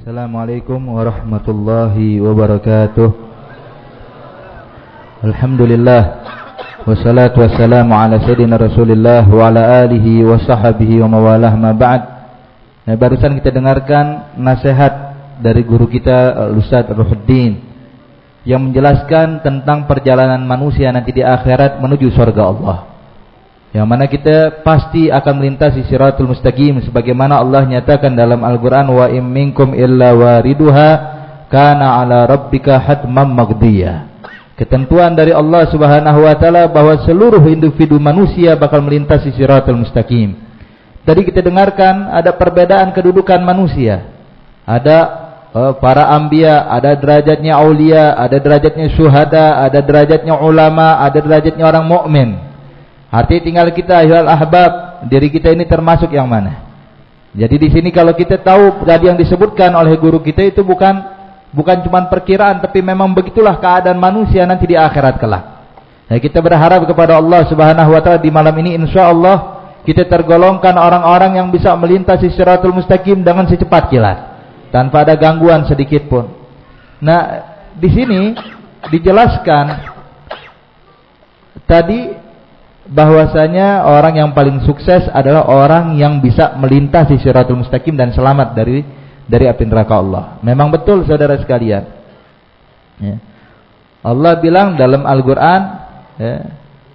Assalamualaikum warahmatullahi wabarakatuh. Alhamdulillah, wassalatu wassalamu ala sayyidina Rasulillah wa ala alihi wa sahbihi wa mawalah ma ba'd. Barusan kita dengarkan nasihat dari guru kita Ustaz Ruhuddin yang menjelaskan tentang perjalanan manusia nanti di akhirat menuju surga Allah, yang mana kita pasti akan melintasi siratul mustaqim sebagaimana Allah nyatakan dalam Al-Qur'an, wa in minkum illa wariduha kana ala rabbika hatman maqdiyah. Ketentuan dari Allah Subhanahu wa taala bahwa seluruh individu manusia bakal melintasi siratul mustaqim. Tadi kita dengarkan ada perbedaan kedudukan manusia. Ada para anbiya, ada derajatnya aulia, ada derajatnya syuhada, ada derajatnya ulama, ada derajatnya orang mukmin. Artinya tinggal kita ayyuhal ahbab, diri kita ini termasuk yang mana. Jadi di sini kalau kita tahu tadi yang disebutkan oleh guru kita itu bukan cuma perkiraan, tapi memang begitulah keadaan manusia nanti di akhirat kelak. Nah, kita berharap kepada Allah Subhanahu wa taala di malam ini insyaallah kita tergolongkan orang-orang yang bisa melintasi siratul mustaqim dengan secepat kilat, tanpa ada gangguan sedikit pun. Nah, di sini dijelaskan tadi bahwasanya orang yang paling sukses adalah orang yang bisa melintasi siratul mustaqim dan selamat dari api neraka Allah. Memang betul saudara sekalian. Ya. Allah bilang dalam Al-Qur'an, ya,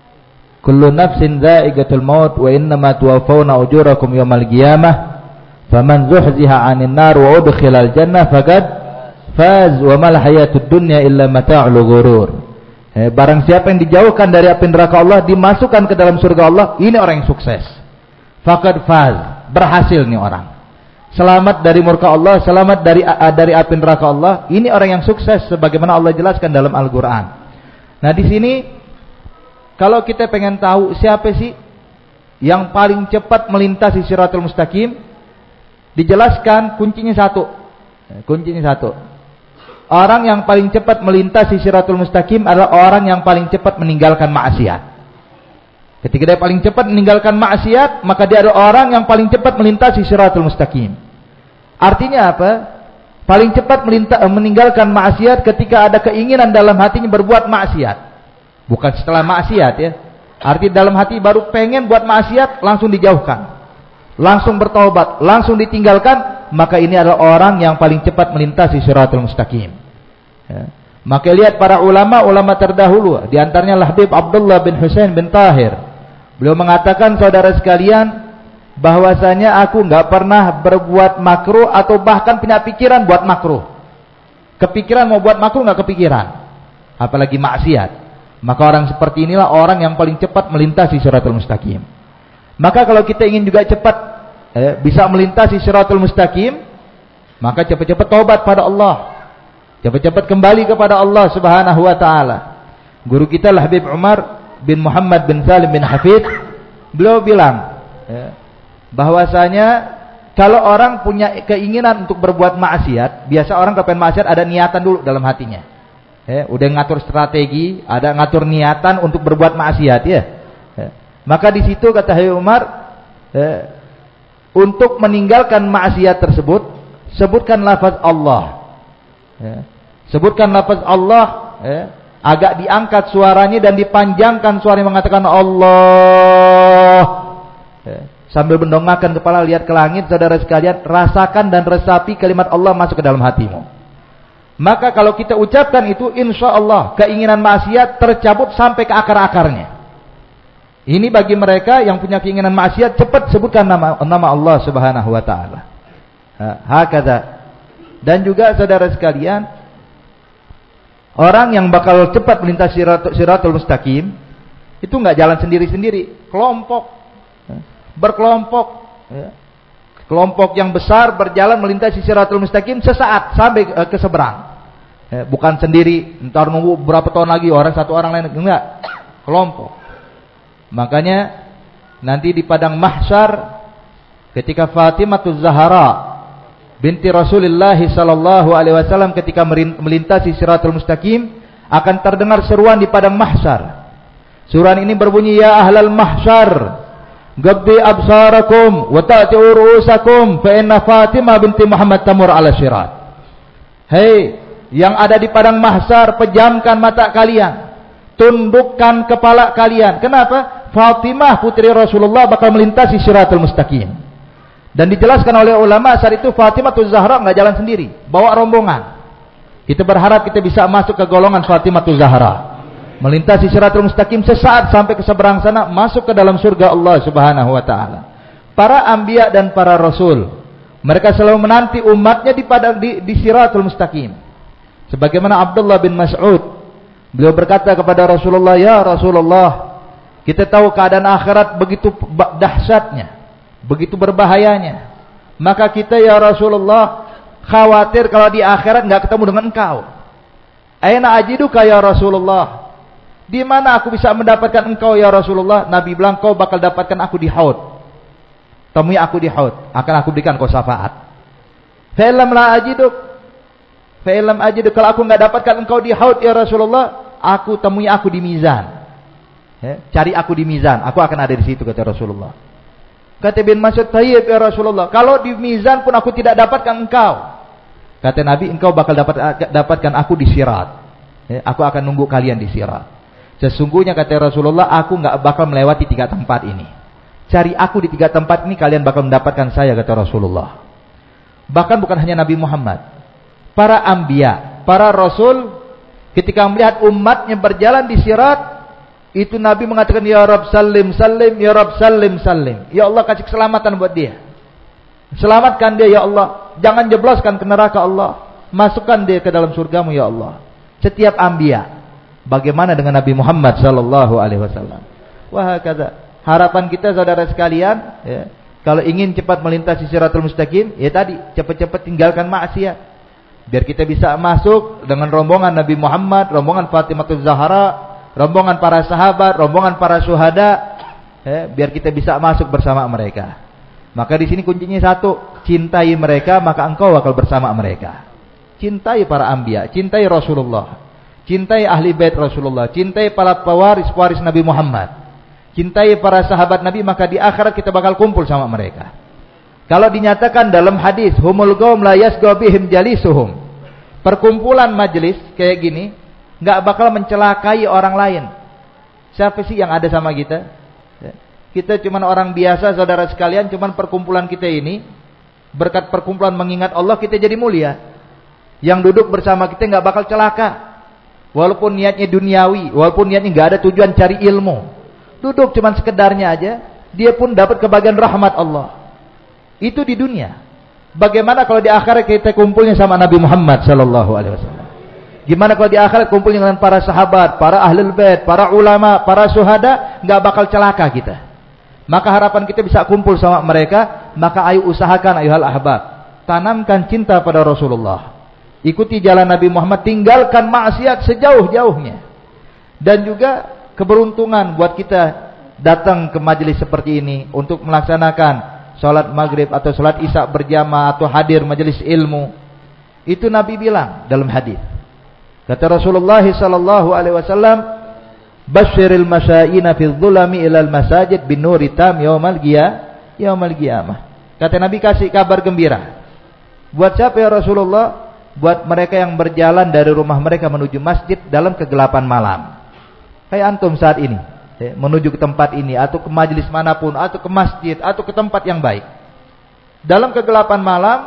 kullu nafsin dha'iqatul maut wa innama tuwaffawna ujurakum yaumal qiyamah faman zuhziha 'anil nar wa udkhilal jannah faqad faz wa mal hayatud dunya illa mata'ul ghurur. Barang siapa yang dijauhkan dari api neraka Allah dimasukkan ke dalam surga Allah, ini orang yang sukses. Faqad faz, berhasil nih orang. Selamat dari murka Allah, selamat dari api neraka Allah. Ini orang yang sukses sebagaimana Allah jelaskan dalam Al-Qur'an. Nah, di sini kalau kita pengen tahu siapa sih yang paling cepat melintasi siratul mustaqim, dijelaskan kuncinya satu. Kuncinya satu. Orang yang paling cepat melintasi siratul mustaqim adalah orang yang paling cepat meninggalkan maksiat. Ketika dia paling cepat meninggalkan maksiat, maka dia adalah orang yang paling cepat melintasi siratul mustaqim. Artinya apa? Paling cepat meninggalkan maksiat ketika ada keinginan dalam hatinya berbuat maksiat. Bukan setelah maksiat ya. Arti dalam hati baru pengen buat maksiat, langsung dijauhkan. Langsung bertaubat, langsung ditinggalkan. Maka ini adalah orang yang paling cepat melintasi siratul mustaqim. Ya. Maka lihat para ulama terdahulu, di antaranya Habib Abdullah bin Husain bin Tahir. Beliau mengatakan, saudara sekalian, bahwasanya aku enggak pernah berbuat makruh atau bahkan punya pikiran buat makruh. Kepikiran mau buat makruh enggak kepikiran, apalagi maksiat. Maka orang seperti inilah orang yang paling cepat melintasi siratul mustaqim. Maka kalau kita ingin juga cepat bisa melintasi siratul mustaqim, maka cepat-cepat taubat pada Allah. Cepat-cepat kembali kepada Allah Subhanahu wa taala. Guru kita Habib Umar bin Muhammad bin Salim bin Hafid, beliau bilang bahwasanya kalau orang punya keinginan untuk berbuat maksiat, biasa orang kalau pengen maksiat ada niatan dulu dalam hatinya. Udah ngatur strategi, ada ngatur niatan untuk berbuat maksiat ya. Maka di situ kata Habib Umar, untuk meninggalkan maksiat tersebut, sebutkan lafaz Allah. Sebutkan lafaz Allah, agak diangkat suaranya dan dipanjangkan suaranya mengatakan Allah. Sambil mendongakkan kepala lihat ke langit, saudara sekalian, rasakan dan resapi kalimat Allah masuk ke dalam hatimu. Maka kalau kita ucapkan itu, insya Allah keinginan maksiat tercabut sampai ke akar-akarnya. Ini bagi mereka yang punya keinginan maksiat, cepat sebutkan nama Allah Subhanahu wa taala. Hakadha. Dan juga saudara sekalian, orang yang bakal cepat melintasi siratul mustaqim itu enggak jalan sendiri-sendiri, kelompok. Berkelompok, kelompok yang besar berjalan melintasi siratul mustaqim sesaat sampai ke seberang. Bukan sendiri, entar nunggu berapa tahun lagi satu orang lain, enggak. Kelompok. Makanya nanti di padang mahsyar ketika Fatimah Zahra binti Rasulullah sallallahu alaihi wasallam ketika melintasi siratul mustaqim, akan terdengar seruan di padang mahsyar. Seruan ini berbunyi, ya ahlal mahsyar, gabbi absarakum wa ta'ti'u ru'usakum fa inna Fatimah binti Muhammad tamur ala sirat. Hei, yang ada di padang mahsyar, pejamkan mata kalian, tundukkan kepala kalian. Kenapa? Fatimah putri Rasulullah bakal melintasi Shiratal Mustaqim. Dan dijelaskan oleh ulama saat itu Fatimah Zahra nggak jalan sendiri, bawa rombongan. Kita berharap kita bisa masuk ke golongan Fatimah Zahra, melintasi Shiratal Mustaqim sesaat sampai ke seberang sana, masuk ke dalam surga Allah Subhanahu wa taala. Para anbiya dan para rasul, mereka selalu menanti umatnya di Shiratal Mustaqim. Sebagaimana Abdullah bin Mas'ud, beliau berkata kepada Rasulullah, "Ya Rasulullah, kita tahu keadaan akhirat begitu dahsyatnya, begitu berbahayanya. Maka kita ya Rasulullah khawatir kalau di akhirat enggak ketemu dengan engkau. Aina ajiduka ya Rasulullah? Di mana aku bisa mendapatkan engkau ya Rasulullah?" Nabi bilang, "Kau bakal dapatkan aku di Haud. Temui aku di Haud, akan aku berikan kau syafaat." Fa'ilam la ajiduk, fa'ilam ajiduk, kalau aku enggak dapatkan engkau di Haud ya Rasulullah, temui aku di mizan. Cari aku di mizan, aku akan ada di situ, kata Rasulullah. Kata bin Mas'ud, "Tayyib ya Rasulullah, kalau di mizan pun aku tidak dapatkan engkau." Kata Nabi, "Engkau bakal dapatkan aku di Sirat. Aku akan nunggu kalian di Sirat. Sesungguhnya," kata Rasulullah, "aku enggak bakal melewati 3 tempat ini. Cari aku di 3 tempat ini, kalian bakal mendapatkan saya," kata Rasulullah. Bahkan bukan hanya Nabi Muhammad, para anbiya, para rasul, ketika melihat umatnya berjalan di Sirat, itu Nabi mengatakan, "Ya Rabb salim salim, ya Rabb salim salim." Ya Allah, kasih keselamatan buat dia. Selamatkan dia ya Allah. Jangan jebloskan ke neraka Allah. Masukkan dia ke dalam surgamu ya Allah. Setiap anbiya. Bagaimana dengan Nabi Muhammad sallallahu alaihi wasallam? Wah, kata harapan kita saudara sekalian, ya, kalau ingin cepat melintasi Shiratal Mustaqim, ya tadi, cepat-cepat tinggalkan maksiat. Biar kita bisa masuk dengan rombongan Nabi Muhammad, rombongan Fatimah Zahra, rombongan para sahabat, rombongan para syuhada, biar kita bisa masuk bersama mereka. Maka di sini kuncinya satu, cintai mereka, maka engkau akan bersama mereka. Cintai para anbiya, cintai Rasulullah, cintai ahli bait Rasulullah, cintai para pewaris Nabi Muhammad, cintai para sahabat Nabi, maka di akhirat kita bakal kumpul sama mereka. Kalau dinyatakan dalam hadis, humul qaum la yasqa bihim jalisuhum, perkumpulan majelis kayak gini nggak bakal mencelakai orang lain. Siapa sih yang ada sama kita? Kita cuman orang biasa saudara sekalian, cuman perkumpulan kita ini berkat perkumpulan mengingat Allah kita jadi mulia. Yang duduk bersama kita nggak bakal celaka. Walaupun niatnya duniawi, walaupun niatnya nggak ada tujuan cari ilmu. Duduk cuman sekedarnya aja, dia pun dapat kebagian rahmat Allah. Itu di dunia. Bagaimana kalau di akhirat kita kumpulnya sama Nabi Muhammad sallallahu alaihi wasallam? Gimana kalau di akhirat kumpulnya dengan para sahabat, para ahlul bait, para ulama, para syuhada, nggak bakal celaka kita. Maka harapan kita bisa kumpul sama mereka, maka ayo usahakan ayuhal ahbab, tanamkan cinta pada Rasulullah. Ikuti jalan Nabi Muhammad, tinggalkan maksiat sejauh-jauhnya. Dan juga keberuntungan buat kita datang ke majelis seperti ini untuk melaksanakan salat maghrib atau salat isya berjamaah atau hadir majelis ilmu. Itu Nabi bilang dalam hadis. Kata Rasulullah sallallahu alaihi wasallam, "Basyiril masyayina fil dhulami ilal masajid bin nuri tam yaumal qiyamah." Kata Nabi, kasih kabar gembira. Buat siapa ya Rasulullah? Buat mereka yang berjalan dari rumah mereka menuju masjid dalam kegelapan malam. Kayak antum saat ini, menuju ke tempat ini atau ke majelis manapun atau ke masjid atau ke tempat yang baik. Dalam kegelapan malam,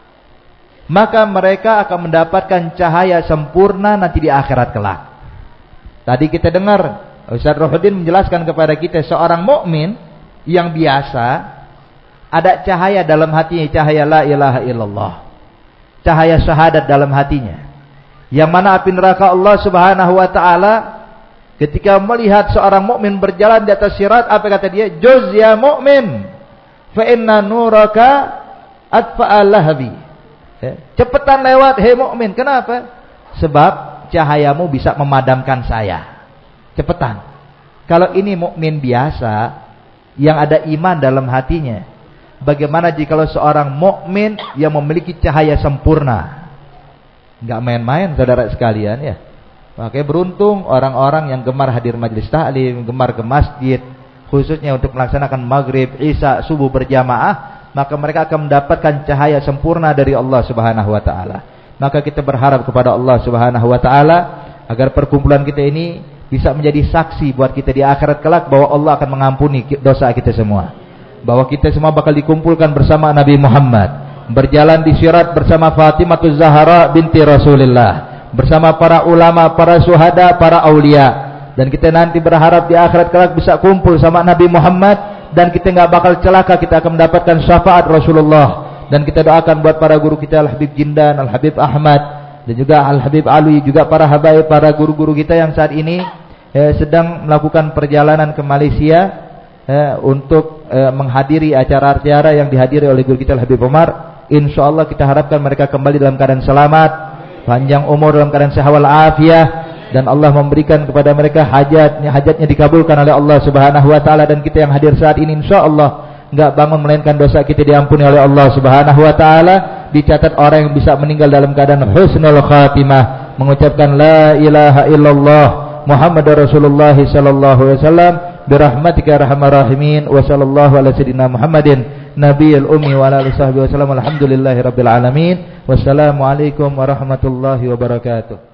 maka mereka akan mendapatkan cahaya sempurna nanti di akhirat kelak. Tadi kita dengar Ustaz Rohudin menjelaskan kepada kita, seorang mukmin yang biasa ada cahaya dalam hatinya, cahaya la ilaha illallah, cahaya syahadat dalam hatinya, yang mana api neraka Allah Subhanahu wa taala ketika melihat seorang mukmin berjalan di atas sirat, apa kata dia? Juz ya mukmin, fa inna nuraka atfa'a lahabi. Cepetan lewat, hei mukmin. Kenapa? Sebab cahayamu bisa memadamkan saya. Cepetan. Kalau ini mukmin biasa yang ada iman dalam hatinya, bagaimana jika seorang mukmin yang memiliki cahaya sempurna? Enggak main-main saudara sekalian ya. Makanya beruntung orang-orang yang gemar hadir majelis taklim, gemar ke masjid, khususnya untuk melaksanakan maghrib, isya, subuh berjamaah, maka mereka akan mendapatkan cahaya sempurna dari Allah Subhanahu wa taala. maka kita berharap kepada Allah Subhanahu wa taala agar perkumpulan kita ini bisa menjadi saksi buat kita di akhirat kelak bahwa Allah akan mengampuni dosa kita semua. Bahwa kita semua bakal dikumpulkan bersama Nabi Muhammad, berjalan di sirat bersama Fatimah Zahra binti Rasulullah, bersama para ulama, para syuhada, para aulia. Dan kita nanti berharap di akhirat kelak bisa kumpul sama Nabi Muhammad, dan kita nggak bakal celaka, kita akan mendapatkan syafaat Rasulullah. Dan kita doakan buat para guru kita, Al-Habib Jindan, Al-Habib Ahmad, dan juga Al-Habib Alwi, juga para habaib, para guru-guru kita yang saat ini sedang melakukan perjalanan ke Malaysia untuk menghadiri acara-acara yang dihadiri oleh guru kita Al-Habib Umar. InsyaAllah kita harapkan mereka kembali dalam keadaan selamat, panjang umur, dalam keadaan sehat wal afiah, dan Allah memberikan kepada mereka hajatnya dikabulkan oleh Allah Subhanahu wa taala. Dan kita yang hadir saat ini insyaallah enggak bangun melainkan dosa kita diampuni oleh Allah Subhanahu wa taala, dicatat orang yang bisa meninggal dalam keadaan husnul khatimah, mengucapkan la ilaha illallah Muhammadur Rasulullah sallallahu alaihi wasallam birahmatika ya arhamar rahimin wa sallallahu ala sayyidina Muhammadin nabiyil ummi wa ala alihi wasallam. Alhamdulillahirabbil alamin. Wassalamu alaikum warahmatullahi wabarakatuh.